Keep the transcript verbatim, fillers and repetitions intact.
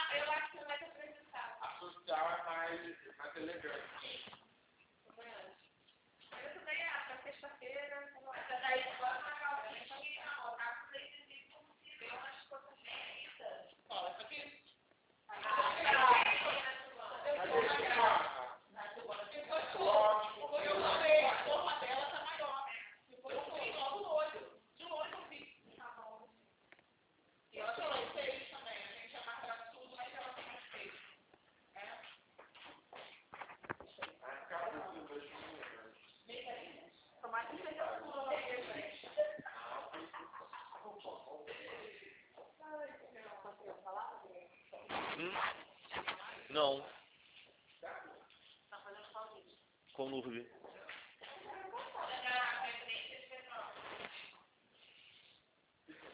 eu acho que não vai ter apresentar. A social é mais, mais elegante. Mas eu também acho, na sexta-feira, essa daí pode marcar alguém, só que não, tá com três vezes como se vê umas coisas bem. Ó, essa aqui. Eu falei, a forma dela tá maior, né? Depois eu fui logo no olho. De longe eu vi. E eu falei, seis também. A gente já marca tudo, mas ela tem mais seis. É? Tomara que seja tudo. Hum? Não. Com nuvem.